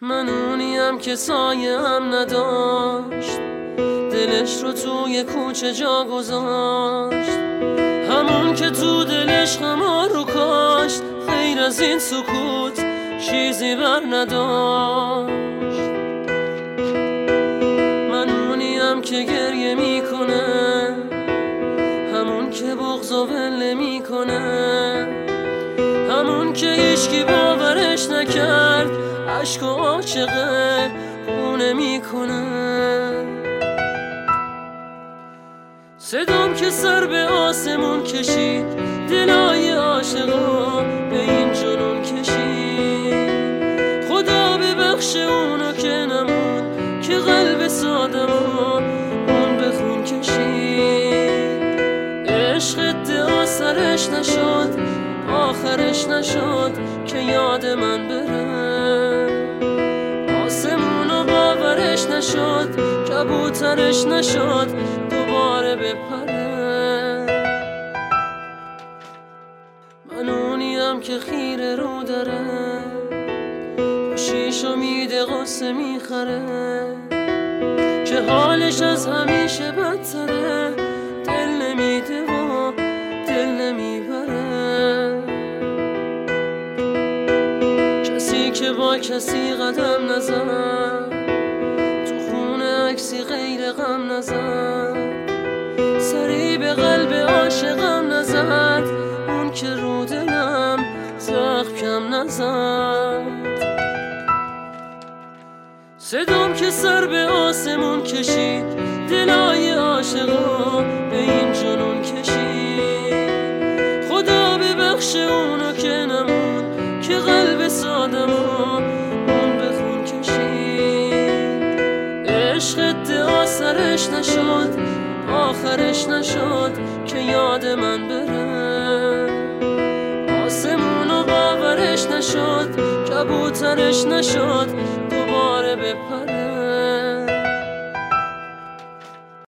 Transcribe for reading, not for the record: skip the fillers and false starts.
من اونیم که سایه هم نداشت، دلش رو توی کوچه جا گذاشت، همون که تو دلش خمار رو کاشت، غیر از این سکوت چیزی بر نداشت. من اونیم که گریه میکنه، همون که بغض و ول میکنه، همون که هیچکی باورش نکرد، عشق و عاشقه خونه میکنه. صدام که سر به آسمون کشید، دلای عاشقا به این جنون کشید. خدا ببخش اونو که نمون، که قلب سادمو اون به خون کشید. عشق ادعا سرش نشد، آخرش نشد که یاد من بره. آسمونو باورش نشد، کبوترش نشد دوباره بپره. من اونیم که خیره رو داره، خوشیش میده قصه میخره، که حالش از همیشه بدتره، دل نمیده و دل نمیبره. کسی که با کسی قدم نزد، تو خونه عکسی غیر غم نزد، سری به قلب عاشقم نزد، اون که رو دلم زخم کم نزد. صدام که سر به آسمون کشید، دلای عاشقا به این جنون کشید. خدا ببخش اونو که نمون، که قلب سادمو اون به خون کشید. عشق ادعا سرش نشد، آخرش نشد که یاد من بره. آسمونو باورش نشد، کبوترش نشد دوباره بپره.